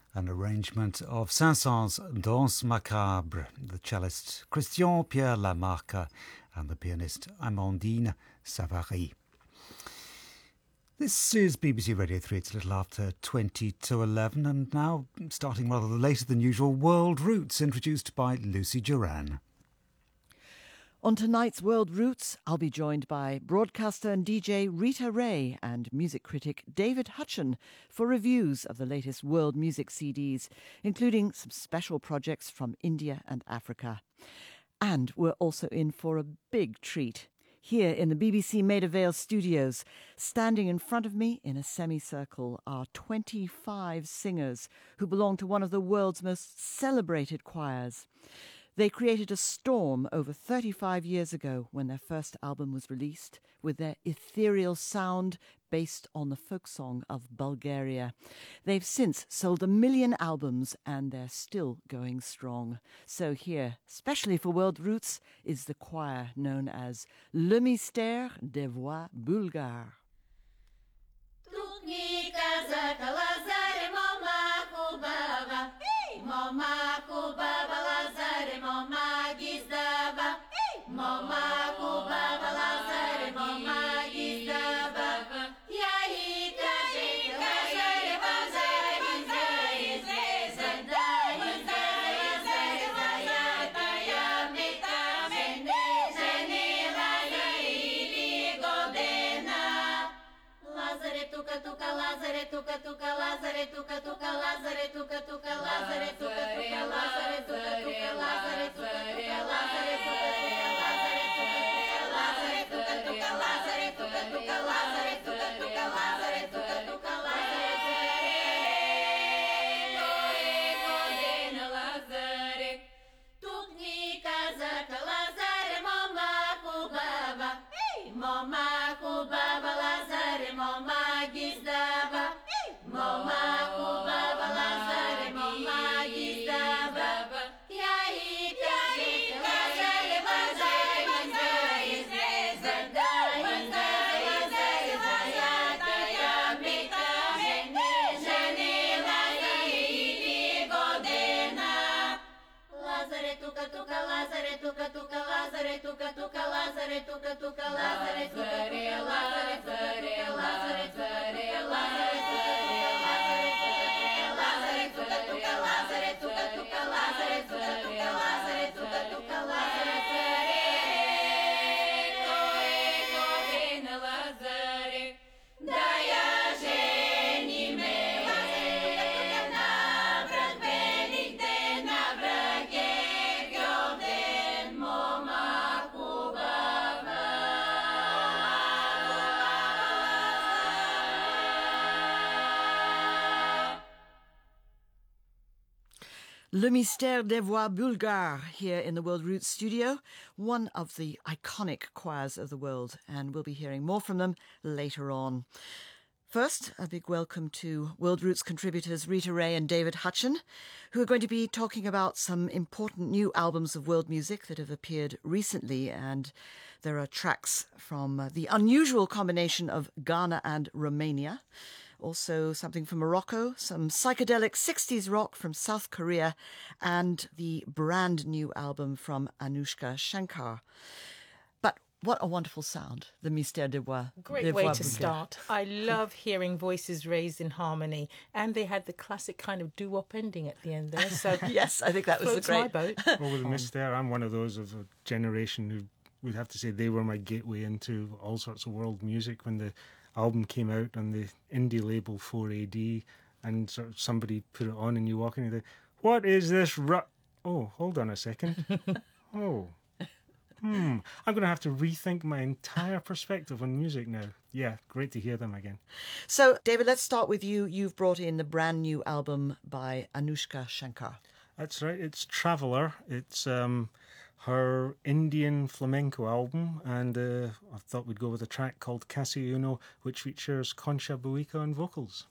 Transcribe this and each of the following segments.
an arrangement of Saint-Saëns' Danse Macabre, the cellist Christian Pierre Lamarque and the pianist Amandine Savary. This is BBC Radio 3. It's a little after 20 to 11, and now, starting rather later than usual, World Roots, introduced by Lucy Duran. On tonight's World Roots, I'll be joined by broadcaster and DJ Rita Ray and music critic David Hutchen for reviews of the latest world music CDs, including some special projects from India and Africa. And we're also in for a big treat. Here in the BBC Maida Vale studios, standing in front of me in a semicircle are 25 singers who belong to one of the world's most celebrated choirs. They created a storm over 35 years ago when their first album was released, with their ethereal sound based on the folk song of Bulgaria. They've since sold 1 million albums and they're still going strong. So here, especially for World Roots, is the choir known as Le Mystère des Voix Bulgares. Le Mystère des Voix Bulgares here in the World Roots studio, one of the iconic choirs of the world, and we'll be hearing more from them later on. First, a big welcome to World Roots contributors Rita Ray and David Hutchen, who are going to be talking about some important new albums of world music that have appeared recently, and there are tracks from the unusual combination of Ghana and Romania. Also something from Morocco, some psychedelic 60s rock from South Korea, and the brand new album from Anushka Shankar. But what a wonderful sound, the Mystère des Voix. Great way to start. I love hearing voices raised in harmony, and they had the classic kind of doo-wop ending at the end there. So yes, I think that was the great. My boat. Well, with the Mystère, I'm one of those of a generation who would have to say they were my gateway into all sorts of world music when the album came out on the indie label 4AD, and sort of somebody put it on and you walk in and you think, what is this oh, hold on a second. I'm going to have to rethink my entire perspective on music now. Yeah, great to hear them again. So, David, let's start with you. You've brought in the brand new album by Anushka Shankar. That's right, it's Traveller. It's her Indian flamenco album, and I thought we'd go with a track called Casi Uno, which features Concha Buica on vocals.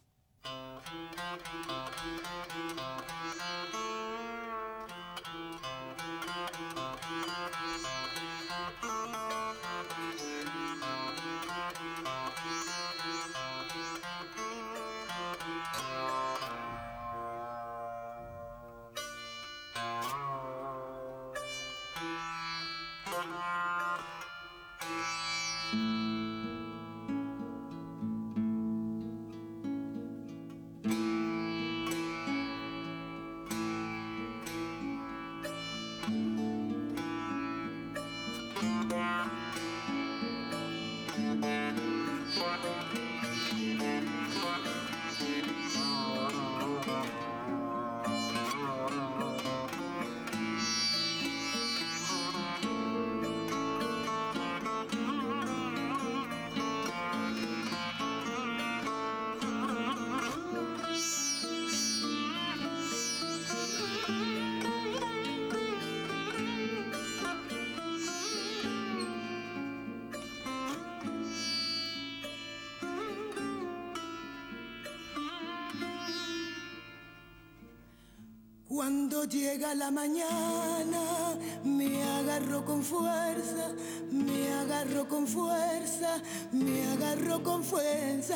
Cuando llega la mañana, me agarro con fuerza, me agarro con fuerza, me agarro con fuerza.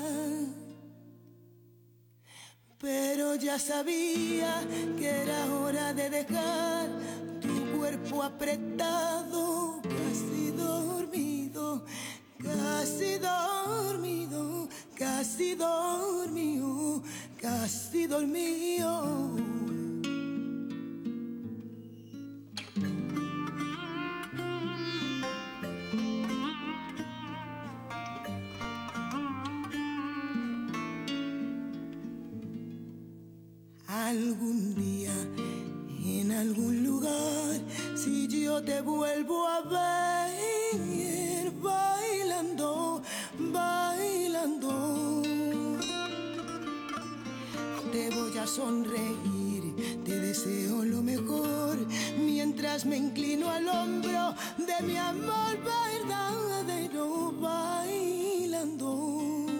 Pero ya sabía que era hora de dejar tu cuerpo apretado, casi dormido, casi dormido, casi dormido, casi dormido. Algún día, en algún lugar, si yo te vuelvo a ver bailando, bailando, te voy a sonreír, te deseo lo mejor, mientras me inclino al hombro de mi amor verdadero, bailando.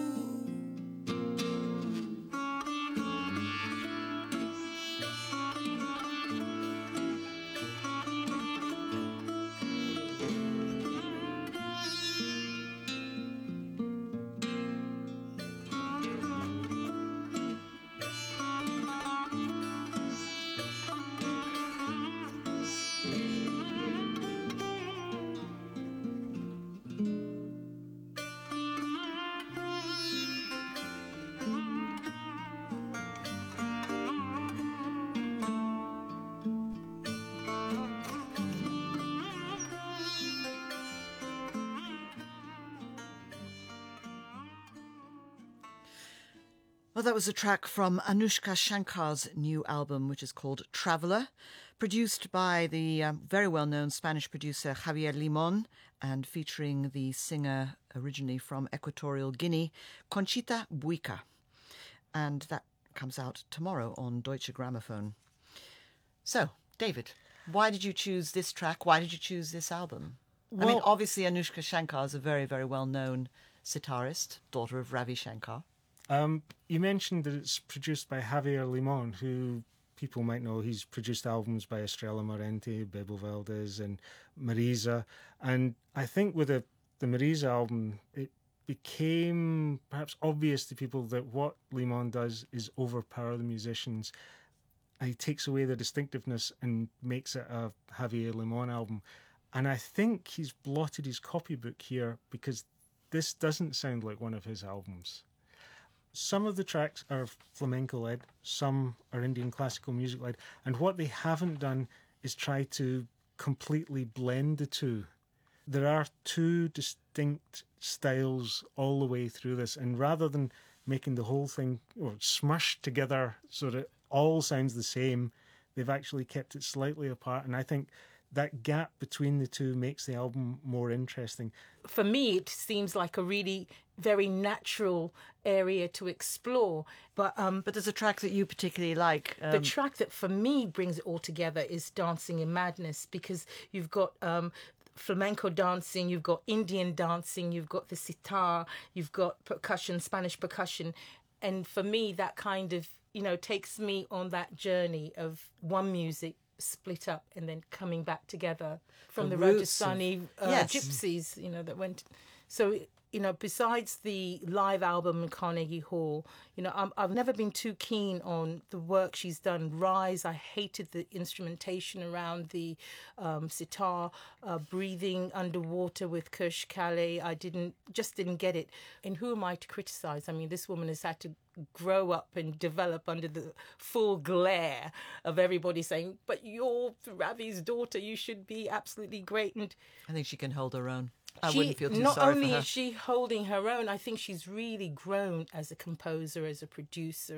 Well, that was a track from Anushka Shankar's new album, which is called Traveller, produced by the very well-known Spanish producer Javier Limon and featuring the singer originally from Equatorial Guinea, Conchita Buica. And that comes out tomorrow on Deutsche Grammophon. So, David, why did you choose this track? Why did you choose this album? Well, I mean, obviously Anushka Shankar is a very, very well-known sitarist, daughter of Ravi Shankar. You mentioned that it's produced by Javier Limon, who people might know. He's produced albums by Estrella Morente, Bebo Valdez, and Marisa. And I think with the Marisa album, it became perhaps obvious to people that what Limon does is overpower the musicians. And he takes away the distinctiveness and makes it a Javier Limon album. And I think he's blotted his copybook here because this doesn't sound like one of his albums. Some of the tracks are flamenco-led, some are Indian classical music-led, and what they haven't done is try to completely blend the two. There are two distinct styles all the way through this, and rather than making the whole thing smushed together so that it all sounds the same, they've actually kept it slightly apart, and I think that gap between the two makes the album more interesting. For me, it seems like a really very natural area to explore. But there's a track that you particularly like. The track that for me brings it all together is Dancing in Madness, because you've got flamenco dancing, you've got Indian dancing, you've got the sitar, you've got percussion, Spanish percussion. And for me, that kind of, takes me on that journey of one music split up and then coming back together from the Rajasthani gypsies, that went. So, besides the live album in Carnegie Hall, I've never been too keen on the work she's done. Rise, I hated the instrumentation around the sitar, breathing underwater with Kirsch Calais. I just didn't get it. And who am I to criticise? I mean, this woman has had to grow up and develop under the full glare of everybody saying, but you're Ravi's daughter, you should be absolutely great. And I think she can hold her own. I wouldn't feel too not sorry only for her. is she holding her own, I think she's really grown as a composer, as a producer,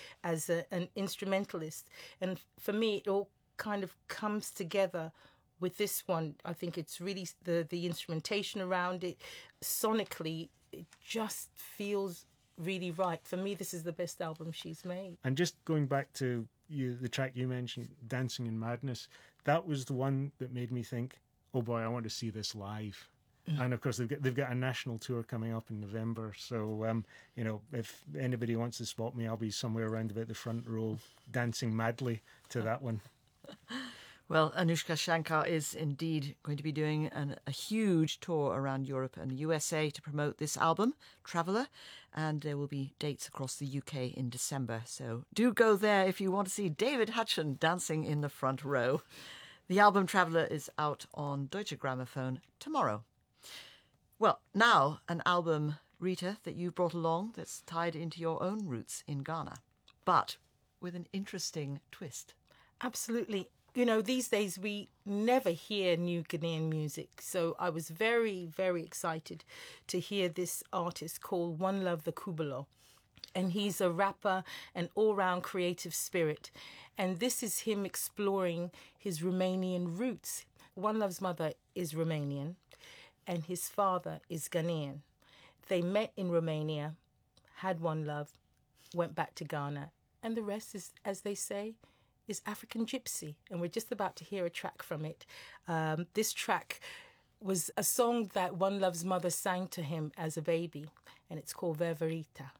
as an instrumentalist. And for me, it all kind of comes together with this one. I think it's really the instrumentation around it. Sonically, it just feels really right. For me, this is the best album she's made. And just going back to the track you mentioned, Dancing in Madness, that was the one that made me think, oh boy, I want to see this live. And of course, they've got a national tour coming up in November. So, if anybody wants to spot me, I'll be somewhere around about the front row dancing madly to that one. Well, Anushka Shankar is indeed going to be doing a huge tour around Europe and the USA to promote this album, Traveller, and there will be dates across the UK in December. So do go there if you want to see David Hutchen dancing in the front row. The album Traveller is out on Deutsche Grammophon tomorrow. Well, now an album, Rita, that you brought along that's tied into your own roots in Ghana, but with an interesting twist. Absolutely. You know, these days we never hear new Ghanaian music. So I was very, very excited to hear this artist called One Love the Kubalo. And he's a rapper, an all-round creative spirit. And this is him exploring his Romanian roots. One Love's mother is Romanian and his father is Ghanaian. They met in Romania, had one love, went back to Ghana. And the rest is, as they say, is African Gypsy, and we're just about to hear a track from it. This track was a song that One Love's mother sang to him as a baby, and it's called Veverita.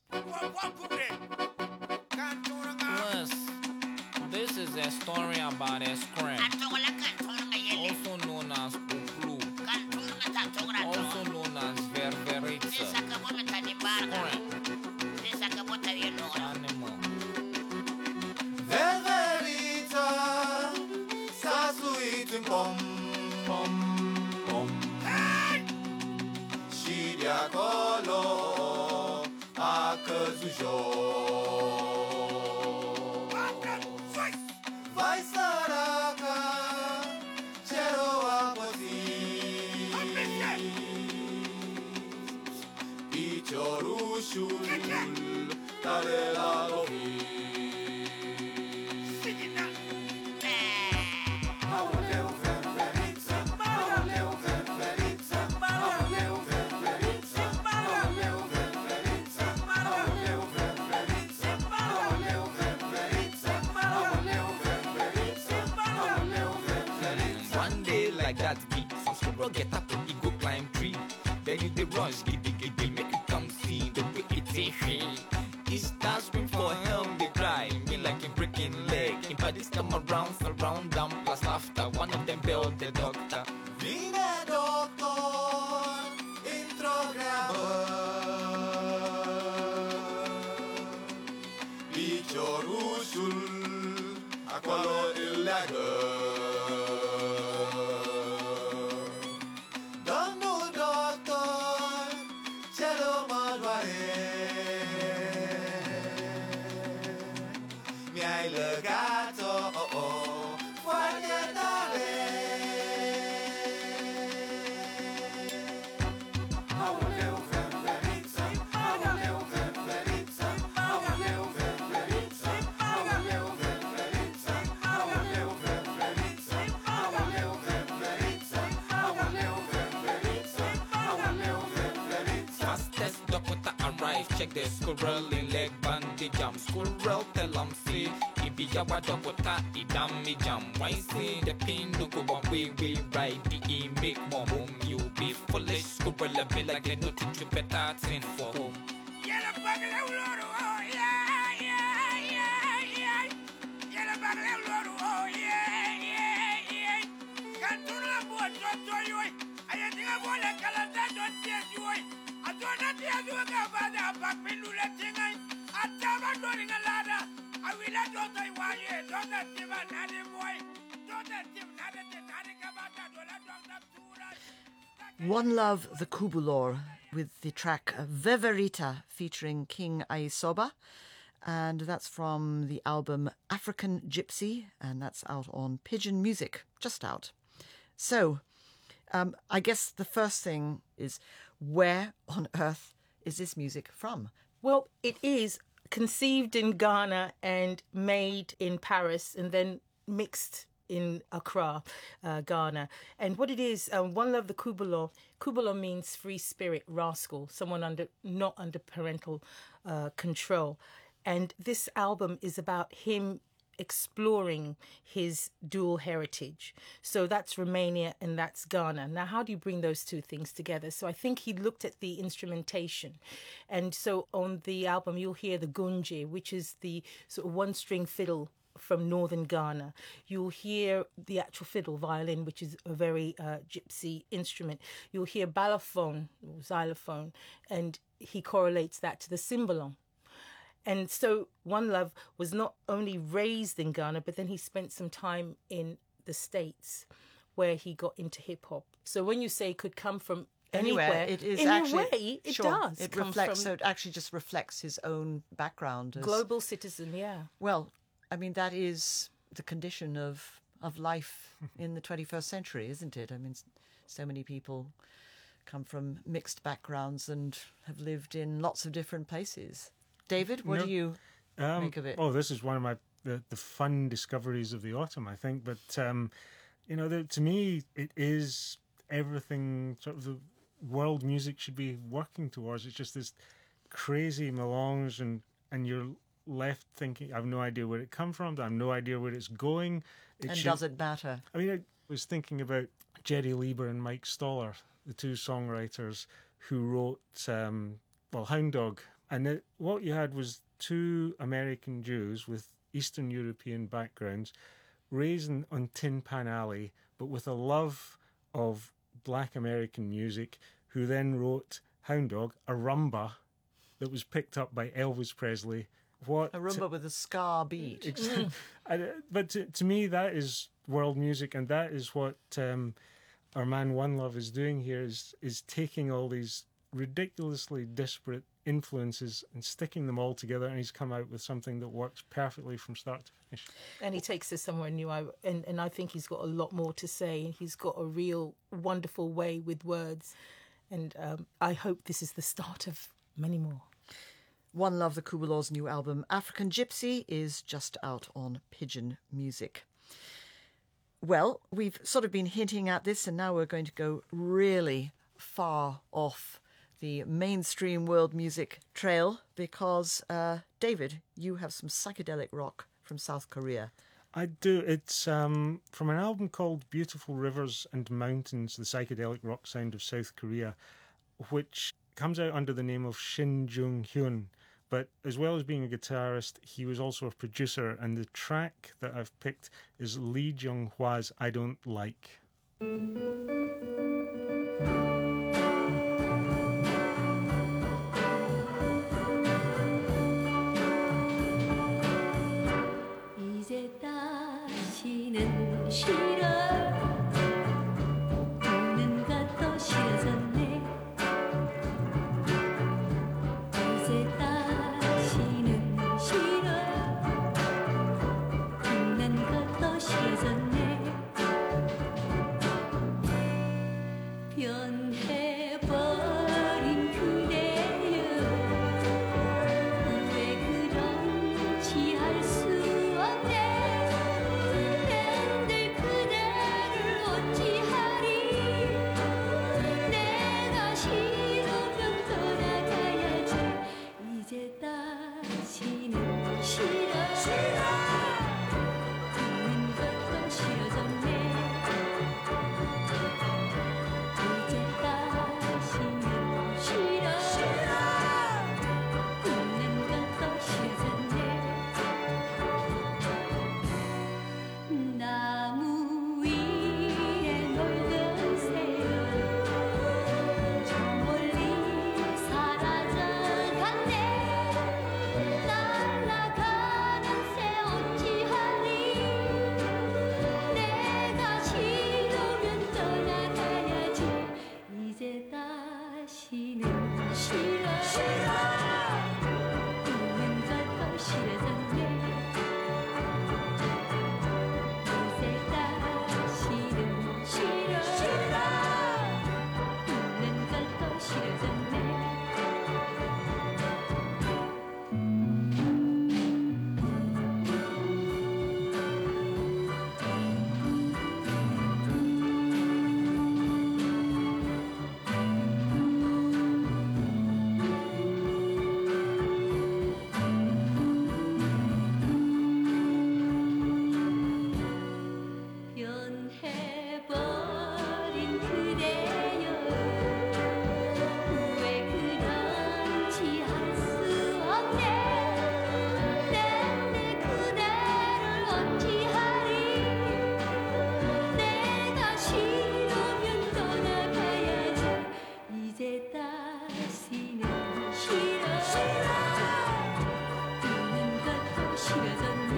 Yes, this is a story about a scrap, also known as Uplu, also known as Ververita. Animal. Ververita, sasuitin pom pom pom. Și de acolo a căzut jos. Vai săraca, ce rău a păzit. Piciorușul tare l-a lovit. Get up and you go climb tree. Then you the rush, giddy, make you come see the way it's a shame. It starts scream for help, they cry, me like a breaking leg. In bodies come around, surround them, plus laughter. One of them built the doctor. Vine doctor, într-o greabă. Piciorușul acolo îl leagă. Check the squirrel in leg bandage jam. Squirrel tell 'em see Ibi yawa dokota idam me jam. Why see the pin no go one way right the e make more home. You be foolish squirrel a be like they no teach you better thing for home. Yellow bagel loro oh yeah yeah yeah yeah. Yellow bagel loro oh yeah yeah yeah. Cantura boy to you. I think I want a calendar don't tell you. I don't know the other about the back window letting I never doing a ladder. I will let you say why you don't let him another boy. Don't let him another about that. One Love the Kubulor with the track Veverita featuring King Aisoba, and that's from the album African Gypsy, and that's out on Pigeon Music, just out. So I guess the first thing is, where on earth is this music from? Well, it is conceived in Ghana and made in Paris and then mixed in Accra, Ghana. And what it is, One Love the Kubalo. Kubalo means free spirit, rascal, someone not under parental control. And this album is about him exploring his dual heritage. So that's Romania and that's Ghana. Now, how do you bring those two things together? So I think he looked at the instrumentation. And so on the album, you'll hear the gunje, which is the sort of one-string fiddle from northern Ghana. You'll hear the actual fiddle, violin, which is a very gypsy instrument. You'll hear balafon, or xylophone, and he correlates that to the cymbalom. And so One Love was not only raised in Ghana, but then he spent some time in the States where he got into hip hop. So when you say it could come from anywhere, it is in actually, a way, it sure, does. It come reflects, from so it actually just reflects his own background. As, global citizen, yeah. Well, I mean, that is the condition of life in the 21st century, isn't it? I mean, so many people come from mixed backgrounds and have lived in lots of different places. David, what do you make of it? Oh, this is one of the fun discoveries of the autumn, I think. But, to me, it is everything sort of the world music should be working towards. It's just this crazy melange and you're left thinking, I have no idea where it come from, I have no idea where it's going. Does it matter? I mean, I was thinking about Jerry Lieber and Mike Stoller, the two songwriters who wrote, Hound Dog. And what you had was two American Jews with Eastern European backgrounds raised on Tin Pan Alley, but with a love of Black American music, who then wrote Hound Dog, a rumba that was picked up by Elvis Presley. A rumba with a ska beat. But to me, that is world music, and that is what our man One Love is doing here, is taking all these ridiculously disparate influences and sticking them all together, and he's come out with something that works perfectly from start to finish. And he takes us somewhere new, and I think he's got a lot more to say. He's got a real wonderful way with words, and I hope this is the start of many more. One Love, the Kubala's new album, African Gypsy, is just out on Pigeon Music. Well, we've sort of been hinting at this, and now we're going to go really far off the mainstream world music trail because, David, you have some psychedelic rock from South Korea. I do. It's from an album called Beautiful Rivers and Mountains, the psychedelic rock sound of South Korea, which comes out under the name of Shin Jung-hyun. But as well as being a guitarist, he was also a producer, and the track that I've picked is Lee Jung-hwa's I Don't Like. 이제 다시는 싫어 웃는 것도 싫어졌네 이제 다시는 싫어 웃는 것도 싫어졌네 변해버린 그대여 왜 그런지 알 수 없네 낸들 그대를 어찌하리 내가 싫으면 떠나가야지 이제 다시는 싫어 웃는 것도 싫어졌네 이제 다시는 싫어 웃는 것도 싫어졌네 나무 위에 놀던 새요 저 멀리 사라져갔네 날아가는 새 어찌하리 내가 싫으면 떠나가야지 이제 다시는 싫어 웃는 것도 싫어졌네 이제 다시는 싫어 웃는 것도 싫어졌네 싫어졌네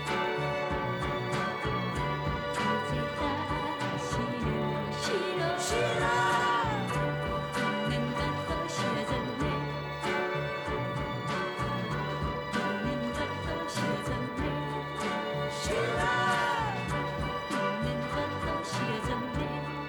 이제 다시는 싫어 웃는 것도 싫어졌네 웃는 것도 싫어졌네 웃는 것도 싫어졌네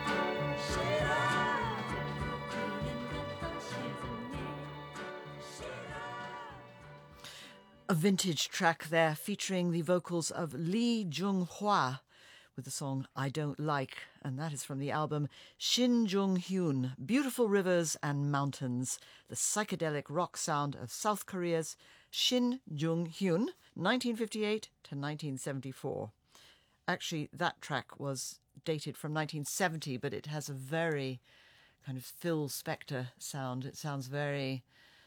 A vintage track there featuring the vocals of Lee Jung-hwa with the song I Don't Like, and that is from the album Shin Jung-hyun, Beautiful Rivers and Mountains, the psychedelic rock sound of South Korea's Shin Jung-hyun, 1958 to 1974. Actually, that track was dated from 1970, but it has a very kind of Phil Spector sound. It sounds very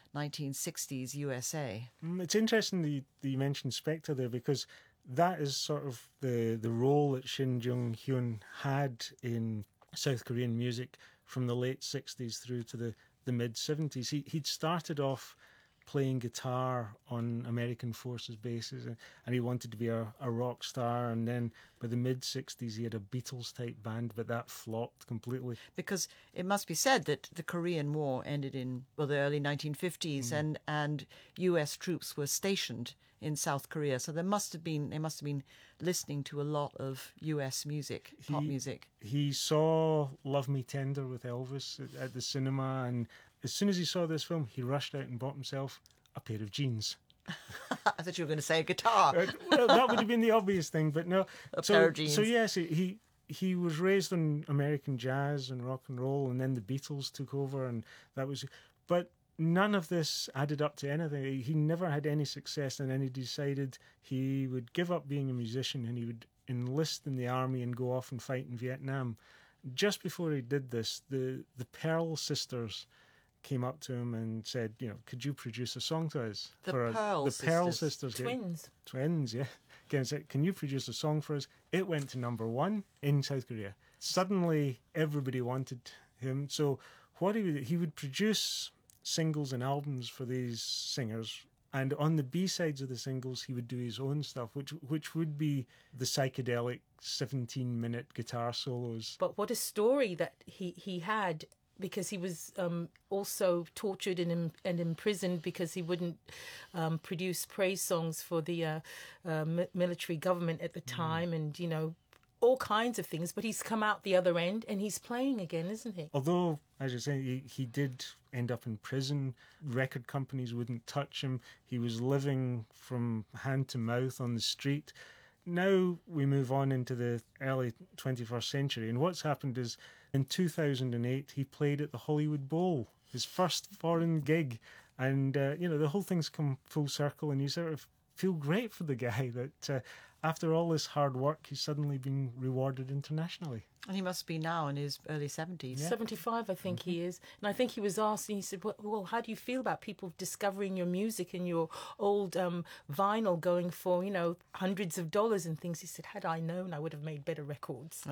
1960s USA. It's interesting that you mentioned Spector there, because that is sort of the role that Shin Jung-hyun had in South Korean music from the late 60s through to the mid-70s. He'd started off playing guitar on American Forces bases, and he wanted to be a rock star, and then by the mid-60s he had a Beatles-type band, but that flopped completely. Because it must be said that the Korean War ended in, well, the early 1950s, and US troops were stationed in South Korea, so they must have been listening to a lot of US music, pop music. He saw Love Me Tender with Elvis at the cinema, and as soon as he saw this film, he rushed out and bought himself a pair of jeans. I thought you were going to say a guitar. Well, that would have been the obvious thing, but no. A pair of jeans. So yes, he was raised on American jazz and rock and roll, and then the Beatles took over, and that was. But none of this added up to anything. He never had any success, and then he decided he would give up being a musician and he would enlist in the army and go off and fight in Vietnam. Just before he did this, the Pearl sisters came up to him and said, could you produce a song to us? The Pearl sisters. Twins, yeah. Again, said, can you produce a song for us? It went to #1 in South Korea. Suddenly, everybody wanted him. So what he would produce singles and albums for these singers, and on the B-sides of the singles, he would do his own stuff, which would be the psychedelic 17-minute guitar solos. But what a story that he had, because he was also tortured and imprisoned because he wouldn't produce praise songs for the military government at the time, and all kinds of things. But he's come out the other end and he's playing again, isn't he? Although, as you say, he did end up in prison. Record companies wouldn't touch him. He was living from hand to mouth on the street. Now we move on into the early 21st century, and what's happened is in 2008 he played at the Hollywood Bowl, his first foreign gig, and the whole thing's come full circle, and you sort of feel great for the guy that after all this hard work he's suddenly been rewarded internationally. And he must be now in his early 70s. Yeah. 75, I think he is. And I think he was asked, and he said, well, how do you feel about people discovering your music and your old vinyl going for, hundreds of dollars and things? He said, had I known, I would have made better records.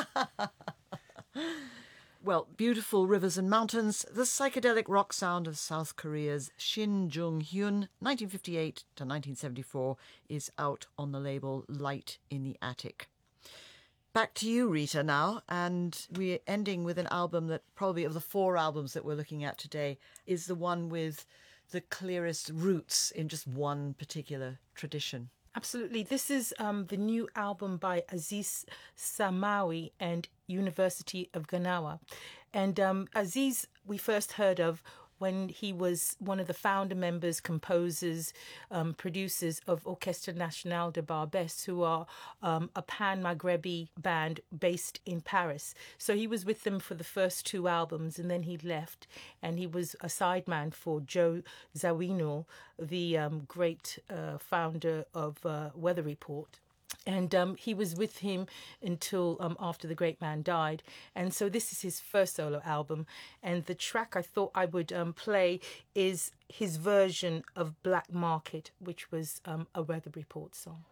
Well, Beautiful Rivers and Mountains, the psychedelic rock sound of South Korea's Shin Jung-hyun, 1958 to 1974, is out on the label Light in the Attic. Back to you, Rita, now, and we're ending with an album that probably of the 4 albums that we're looking at today is the one with the clearest roots in just one particular tradition. Absolutely. This is the new album by Aziz Samawi and University of Ganawa. And Aziz, we first heard of when he was one of the founder members, composers, producers of Orchestre National de Barbès, who are a pan-Maghrebi band based in Paris. So he was with them for the first 2 albums, and then he left, and he was a sideman for Joe Zawinul, the great founder of Weather Report. And he was with him until after the great man died. And so this is his first solo album. And the track I thought I would play is his version of Black Market, which was a Weather Report song.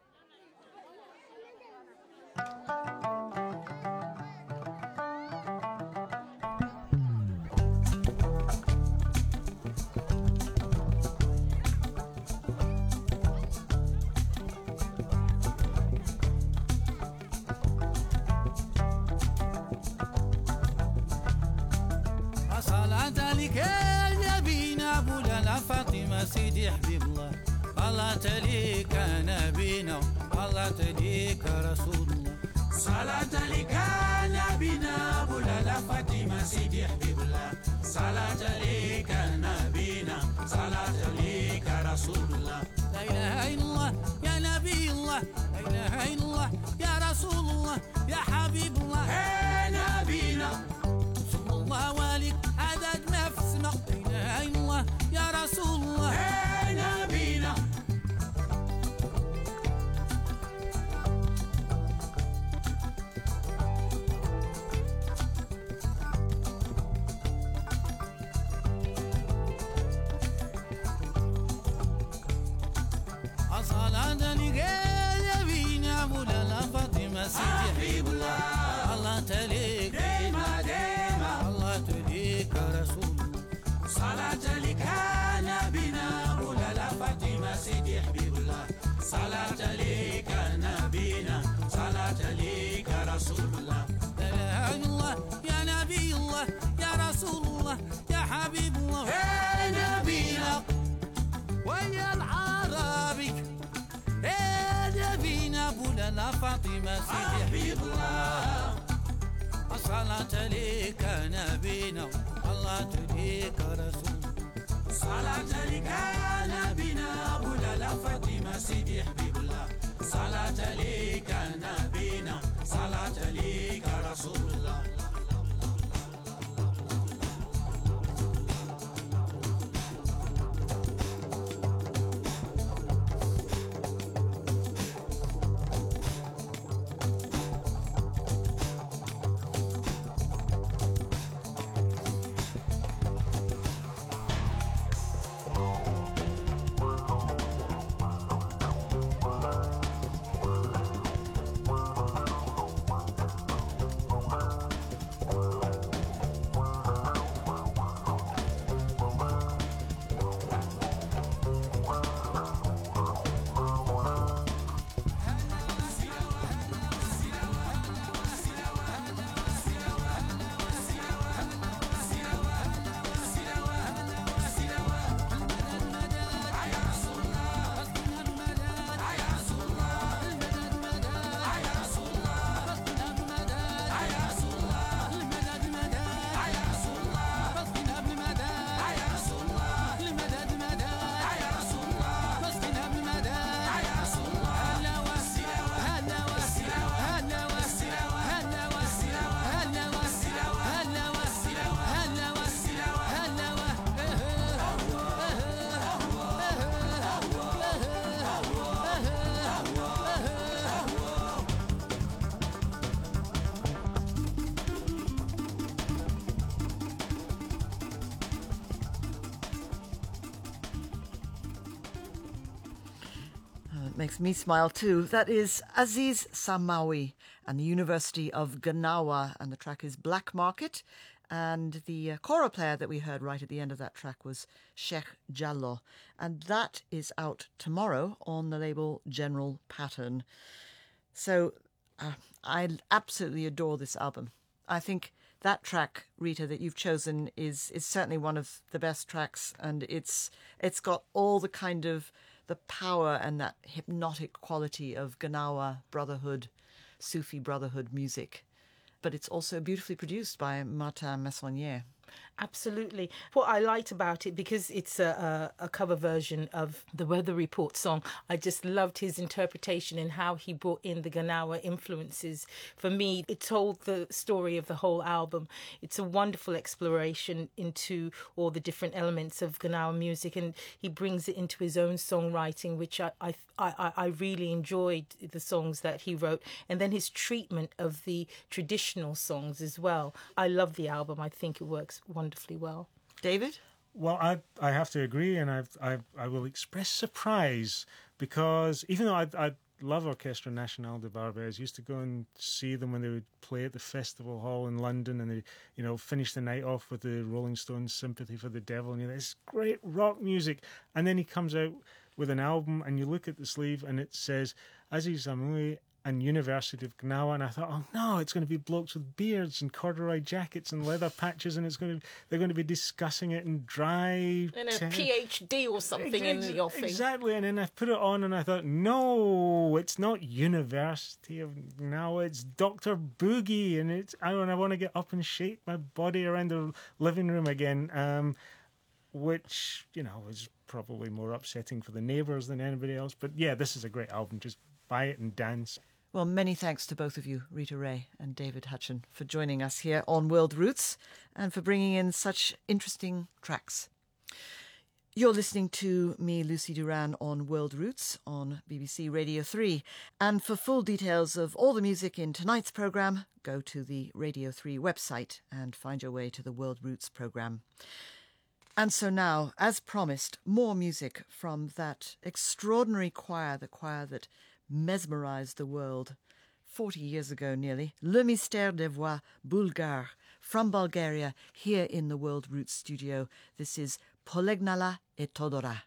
صلاة لك يا نبينا أبو لا فاطمة سيدي حبيب الله صلاة لك نبينا صلاة لك رسول الله صلاة لك نبينا أبو لا فاطمة سيدي حبيب الله صلاة لك نبينا صلاة لك رسول الله لا إله إلا الله يا نبي الله لا إله إلا الله يا رسول الله يا حبيب الله يا نبينا صلى الله عليك عدد ما في السماء لا إله إلا الله يا رسول الله يا نبينا صلاة لك يا نبينا أبو لا فاطمة سيدي حبيب الله الله تليك ديما ديما الله تليك رسول الله صلاة لك نبينا أبو لا فاطمة سيدي حبيب الله صلاة لك نبينا صلاة لك رسول الله لا إله إلا الله يا نبي الله يا رسول الله يا حبيب الله يا نبينا ويا العربي يا نبينا أبو لا فاطمة سيدي حبيب الله الصلاة لك نبينا الله تليك رسول صلاة لك نبينا أبو لا فاطمة سيدي حبيب الله صلاة لك نبينا صلاة لك رسول الله Makes me smile too. That is Aziz Samawi and the University of Ganawa, and the track is Black Market. And the kora player that we heard right at the end of that track was Sheikh Jallo, and that is out tomorrow on the label General Pattern. So I absolutely adore this album. I think that track, Rita, that you've chosen is certainly one of the best tracks, and it's got all the kind of the power and that hypnotic quality of Ganawa Brotherhood, Sufi Brotherhood music. But it's also beautifully produced by Martin Messonnier. Absolutely. What I liked about it, because it's a cover version of the Weather Report song, I just loved his interpretation and how he brought in the Ganawa influences. For me, it told the story of the whole album. It's a wonderful exploration into all the different elements of Ganawa music, and he brings it into his own songwriting, which I really enjoyed the songs that he wrote, and then his treatment of the traditional songs as well. I love the album. I think it works wonderfully well. David? Well, I have to agree, and I will express surprise, because even though I love Orchestra Nationale de Barbès, used to go and see them when they would play at the Festival Hall in London, and they finish the night off with the Rolling Stones' Sympathy for the Devil, and it's great rock music, and then he comes out with an album, and you look at the sleeve and it says Aziz Samawi and University of Gnawa, and I thought, oh no, it's going to be blokes with beards and corduroy jackets and leather patches, and they're going to be discussing it in dry And a PhD or something in the offing. Exactly, and then I put it on and I thought, no, it's not University of Gnawa, it's Dr. Boogie, and I want to get up and shake my body around the living room again, which, is probably more upsetting for the neighbours than anybody else. But yeah, this is a great album. Just buy it and dance. Well, many thanks to both of you, Rita Ray and David Hutchin, for joining us here on World Roots and for bringing in such interesting tracks. You're listening to me, Lucy Duran, on World Roots on BBC Radio 3. And for full details of all the music in tonight's programme, go to the Radio 3 website and find your way to the World Roots programme. And so now, as promised, more music from that extraordinary choir, the choir that mesmerised the world 40 years ago nearly, Le Mystère des Voix Bulgares, from Bulgaria, here in the World Roots studio. This is Polegnala et Todora.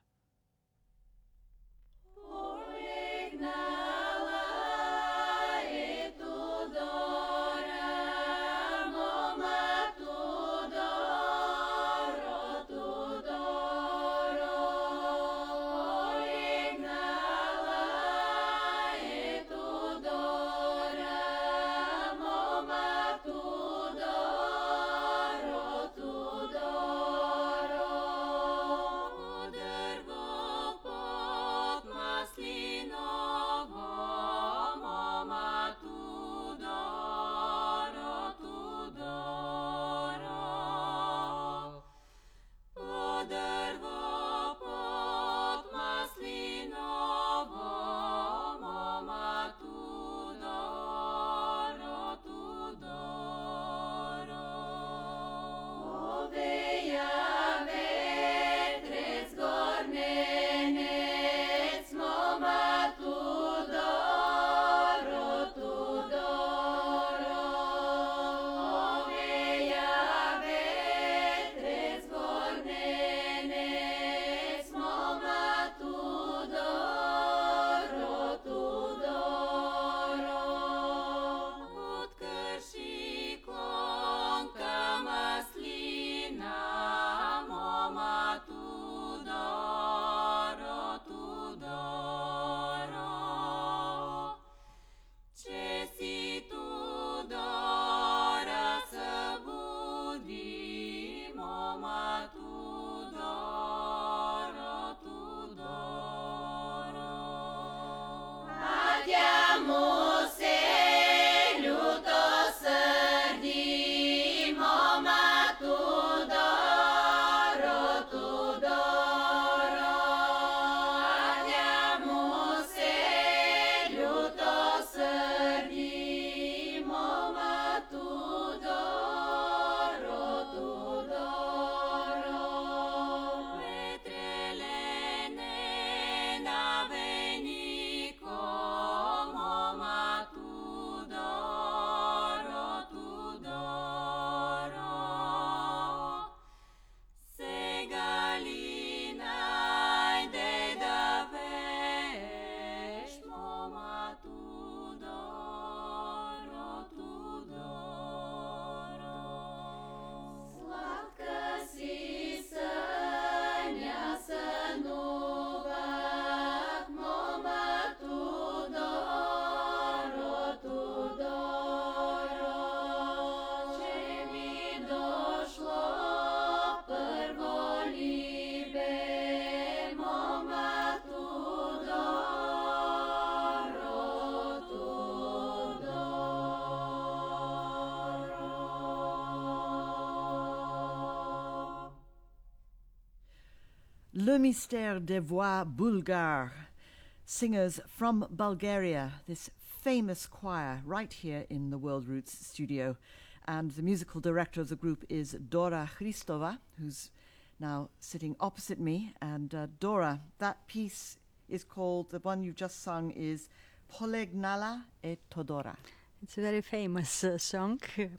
Le Mystère des Voix Bulgares, singers from Bulgaria, this famous choir right here in the World Roots studio. And the musical director of the group is Dora Christova, who's now sitting opposite me. And Dora, that piece is called, the one you've just sung is Polegnala et Todora. It's a very famous song.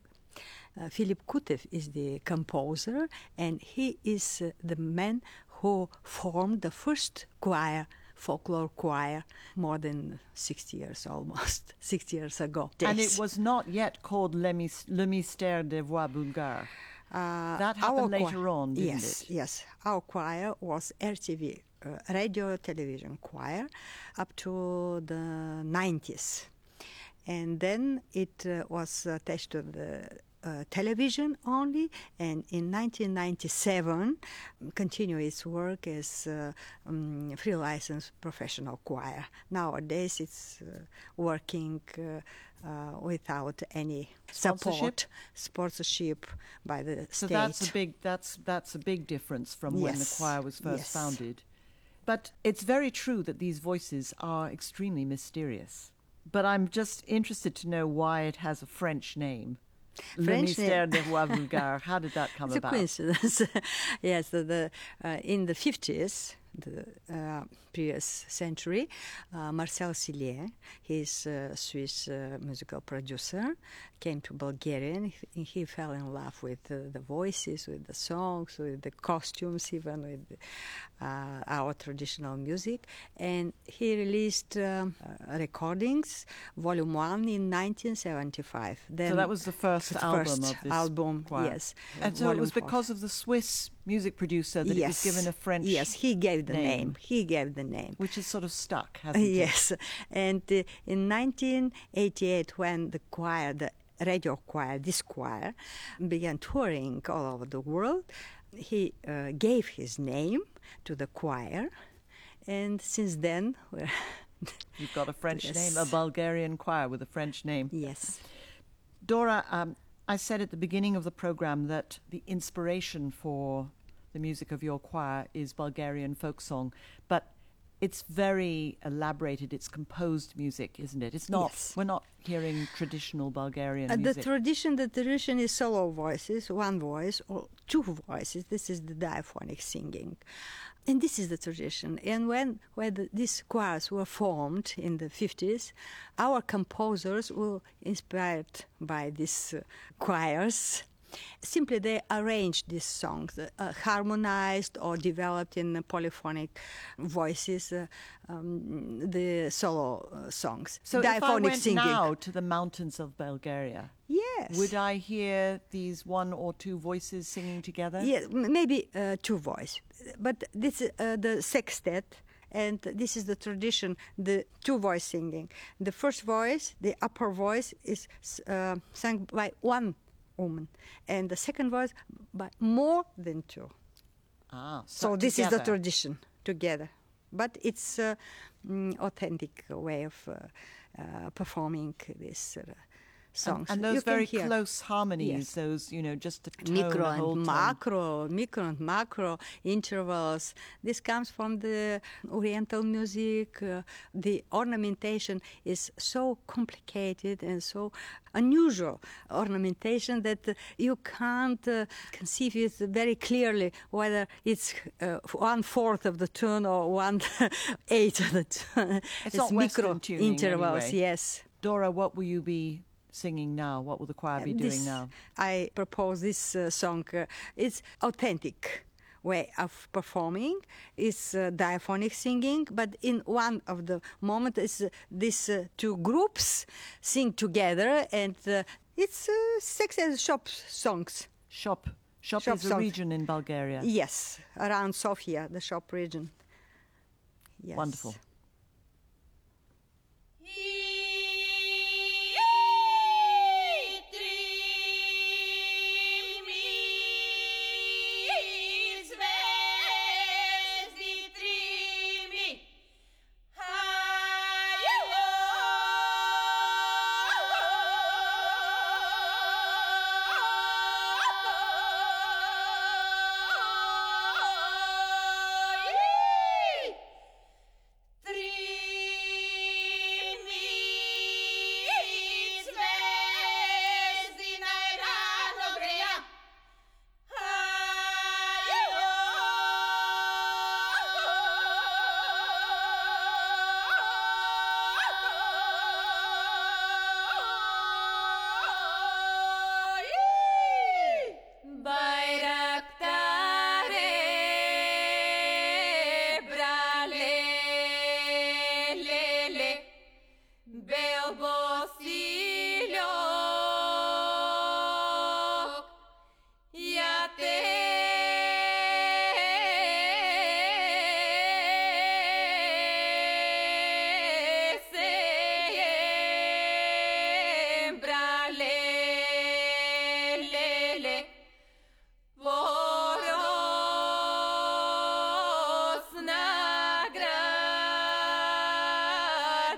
Philip Kutev is the composer, and he is the man who formed the first choir folklore choir more than 60 years, almost 60 years ago. And it was not yet called Le Mystère des Voix Bulgares. That happened later on, didn't it? Yes. Our choir was RTV, radio television choir, up to the 90s. And then it was attached to the television only, and in 1997 continue its work as free license professional choir. Nowadays it's working without any sponsorship by the so state. that's a big difference from when the choir was first Yes. founded. But it's very true that these voices are extremely mysterious. But I'm just interested to know why it has a French name. Le Mystère des Voix Bulgares. How did that come It's about? a coincidence. Yes, in the 50s, the previous century, Marcel Cillier, he's a Swiss musical producer, came to Bulgaria, and he fell in love with the voices, with the songs, with the costumes, even with our traditional music. And he released recordings, Volume 1, in 1975. Then So that was the first album of this album, choir. yes. And so it Volume was 4. because of the Swiss music producer that it was given a French Yes, he gave the name. He gave the name. Which is sort of stuck, hasn't it? Yes. And in 1988, when the choir, the radio choir, this choir, began touring all over the world, he gave his name to the choir. And since then, you've got a French Yes. name, a Bulgarian choir with a French name. Yes. Dora, I said at the beginning of the program that the inspiration for the music of your choir is Bulgarian folk song, but it's very elaborated. It's composed music, isn't it? It's not. Yes. We're not hearing traditional Bulgarian The music. tradition is solo voices, one voice or two voices. This is the diaphonic singing. And this is the tradition. And when these choirs were formed in the 50s, our composers were inspired by these choirs. Simply they arranged these songs, harmonized or developed in polyphonic voices, the solo songs. So if I diaphonic went singing. now to the mountains of Bulgaria, Yes. would I hear these one or two voices singing together? Yeah, maybe two voice. But this is the sextet, and this is the tradition, the two voice singing. The first voice, the upper voice, is sung by one woman, and the second voice by more than two. So this is the tradition together. But it's authentic way of performing this songs. And You those can very hear. close harmonies, Yes. those, just the tone, Micro the whole and tone. micro and macro intervals. This comes from the Oriental music. The ornamentation is so complicated and so unusual ornamentation that you can't conceive it very clearly whether it's 1/4 of the tune or 1/8 of the tune. It's not micro Western tuning intervals. anyway. Yes. Dora, what will you be singing now? What will the choir be doing now? I propose this song. It's authentic way of performing. It's diaphonic singing, but in one of the moments, is these two groups sing together, and it's sex and shop songs. Shop is a songs. region in Bulgaria. Yes, around Sofia, the shop region. Yes. Wonderful. Three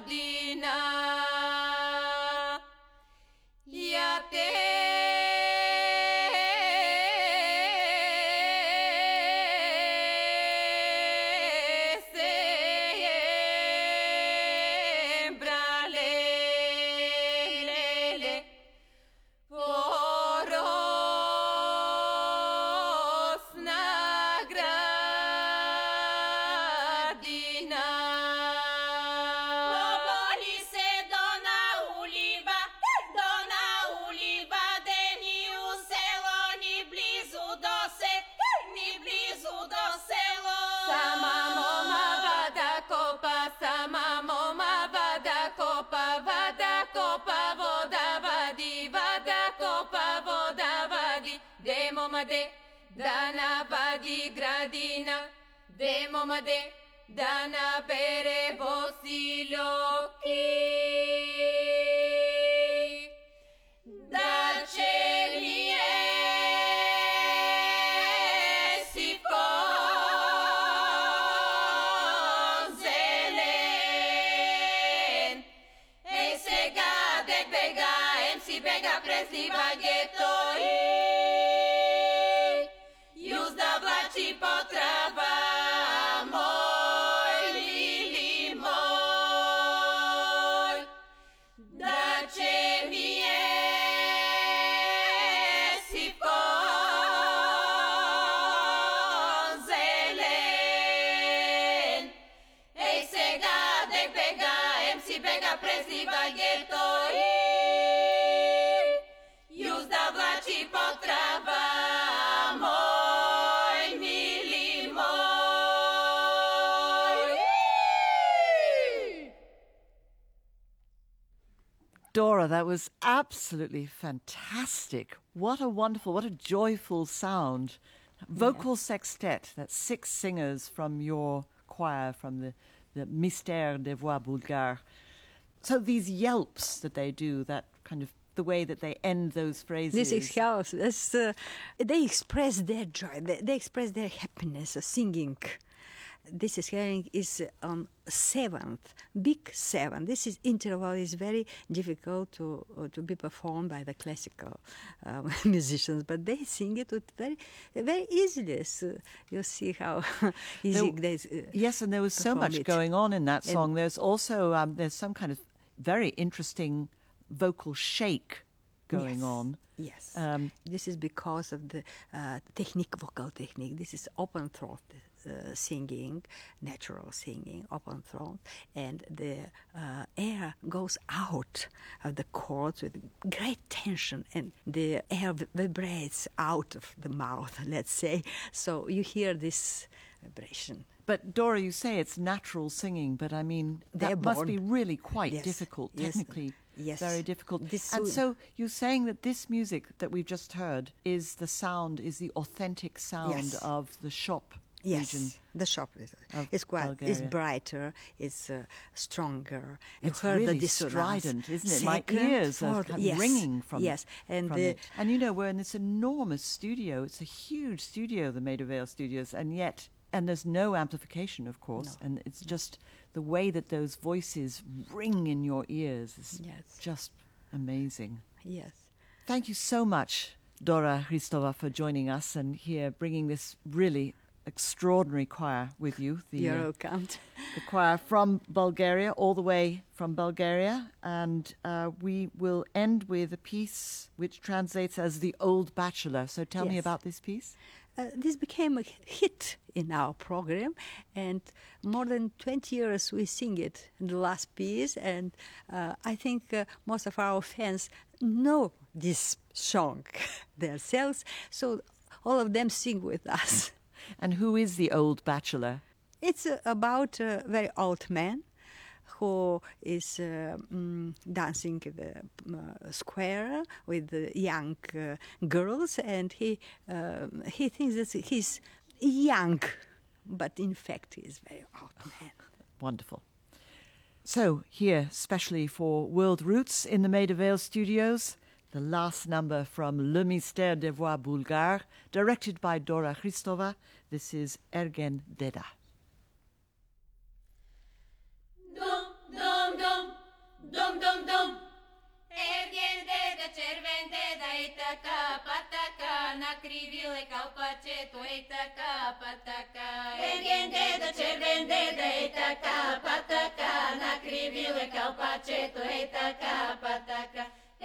Gradina, ja te Dana vadi gradina, demo made, dana bere bosiloki. Da celie si pozelen, e se gade bega, em si bega presli baghetoi. Potrava moj, lili moj, da će mi jesi pozelen. Ej se gade bega, em si bega preziva getoj, juzda vlači potrava. Dora, that was absolutely fantastic. What a wonderful, what a joyful sound. Vocal sextet, that's 6 singers from your choir, from the Mystère des Voix Bulgares. So these yelps that they do, that kind of the way that they end those phrases. This is how they express their joy, they express their happiness of singing. This is hearing is on 7th, big 7. This is interval is very difficult to be performed by the classical musicians, but they sing it with very easily. So you see how easy they yes, and there was so much going on in that song. There's also there's some kind of very interesting vocal shake going on. Yes, this is because of the vocal technique. This is open throat singing, natural singing, open throat, and the air goes out of the chords with great tension, and the air vibrates out of the mouth, let's say. So you hear this vibration. But Dora, you say it's natural singing, but I mean, that must be really quite difficult, technically. Yes. Very difficult. And so you're saying that this music that we've just heard is the authentic sound of the shop region. The shop is brighter, it's stronger. It's really strident, isn't it? My ears are ringing from it. And you know, we're in this enormous studio. It's a huge studio, the Maida Vale Studios, and there's no amplification, of course, and it's just the way that those voices ring in your ears is just amazing. Yes. Thank you so much, Dora Hristova, for joining us and here bringing this really extraordinary choir with you. You're welcome. The choir from Bulgaria, all the way from Bulgaria. And we will end with a piece which translates as The Old Bachelor. So tell me about this piece. This became a hit in our program, and more than 20 years we sing it in the last piece, and I think most of our fans know this song themselves, so all of them sing with us. And who is the Old Bachelor? It's about a very old man who is dancing in the square with the young girls, and he thinks that he's young, but in fact he's a very old man. Wonderful. So here, specially for World Roots in the Maida Vale Studios, the last number from Le Mystère des Voix Bulgares, directed by Dora Hristova. This is Ergen Deda. Dum, dum, dum. crivile calpaceto eita pataka. Engende cervende eita pataka. Na crivile calpaceto eita pataka.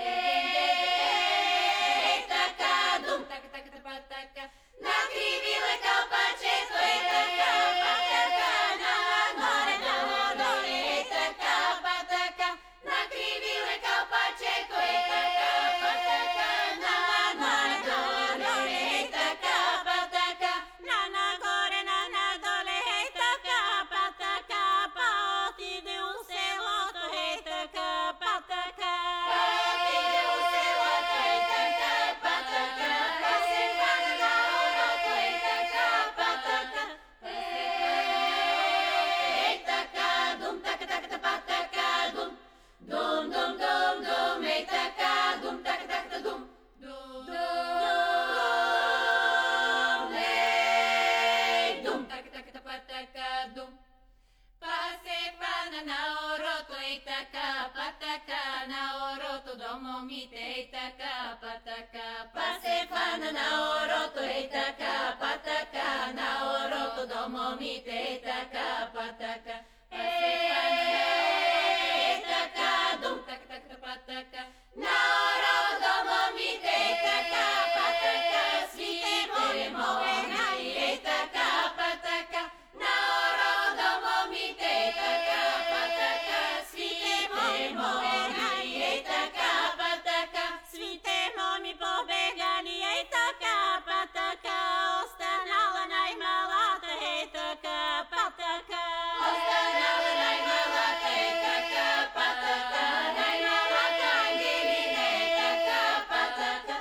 Eita dum tak tak pataka. Na crivile calpaceto eita pataka. Na more eita pataka. Na crivile calpaceto eita pataka. Na more eita pataka. Na gore na dole eita pataka. Paoti de un celoto eita pataka. Paoti de un celoto eita pataka. Pasefana na oroto eita pataka. Eita dum tak tak pataka dum. Dum dum dum dum eita dum tak tak dum. Dum dum tak tak pataka dum. Pasefana na oroto eita pataka na oroto domo mite eita pataka. Pasefana na oroto eita pataka na oroto domo mite eita pataka. Eita dum tak tak pataka. Na oroto domo mite eita pataka. Svite mo eita pataka. Na oroto domo mite eita pataka. Svite mo eita pataka. Svite mi pobegali eita pataka. Ostanala najmalata eita pataka. Ostanala najmalata eita pataka. Najmalata angelina eita pataka.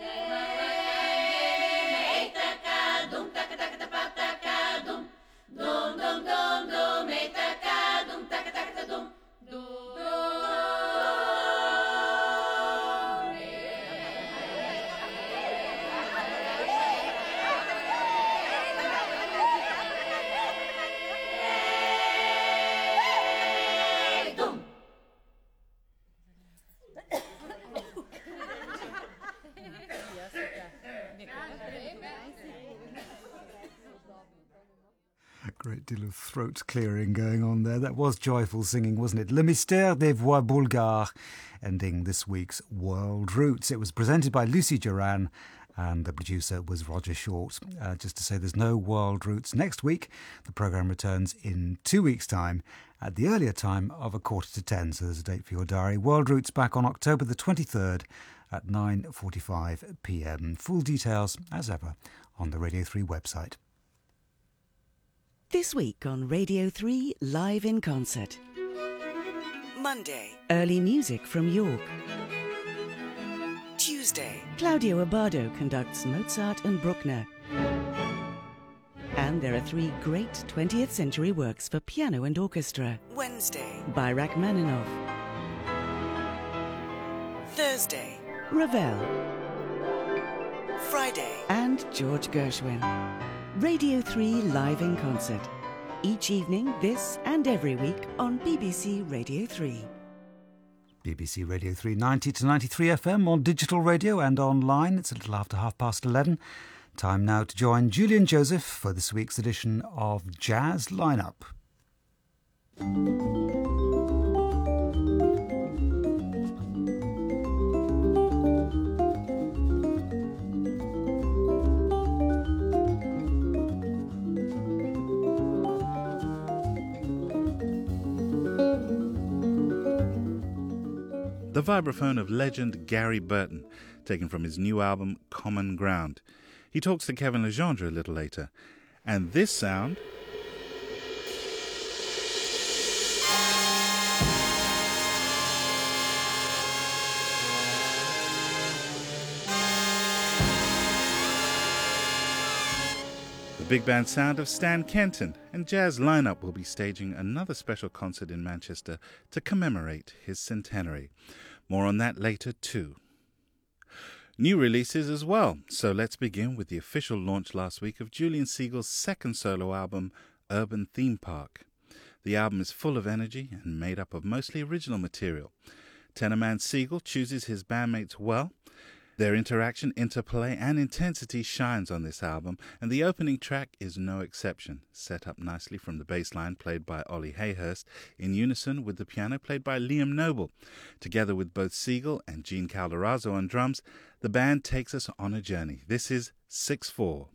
Eita dum tak tak pataka dum. Dum dum dum dum eita dum tak tak dum. Dum dum. A great deal of throat clearing going on there. That was joyful singing, wasn't it? Le Mystère des Voix Bulgares, ending this week's World Roots. It was presented by Lucy Duran and the producer was Roger Short. Just to say there's no World Roots next week. The programme returns in 2 weeks' time at the earlier time of 9:45, so there's a date for your diary. World Roots back on October the 23rd at 9:45 p.m. Full details, as ever, on the Radio 3 website. This week on Radio 3 Live in Concert. Monday, early music from York. Tuesday, Claudio Abbado conducts Mozart and Bruckner. And there are 3 great 20th century works for piano and orchestra. Wednesday, by Rachmaninoff. Thursday, Ravel. Friday, and George Gershwin. Radio 3 Live in Concert. Each evening, this and every week on BBC Radio 3. BBC Radio 3, 90 to 93 FM on digital radio and online. It's a little after 11:30. Time now to join Julian Joseph for this week's edition of Jazz Lineup. The vibraphone of legend Gary Burton, taken from his new album Common Ground. He talks to Kevin Legendre a little later. And this sound the big band sound of Stan Kenton, and Jazz Lineup will be staging another special concert in Manchester to commemorate his centenary. More on that later too. New releases as well, so let's begin with the official launch last week of Julian Siegel's second solo album, Urban Theme Park. The album is full of energy and made up of mostly original material. Tenorman Siegel chooses his bandmates well, Their interaction, interplay and intensity shines on this album, and the opening track is no exception, set up nicely from the bass line played by Ollie Hayhurst in unison with the piano played by Liam Noble. Together with both Siegel and Gene Calderazzo on drums, the band takes us on a journey. This is 6/4.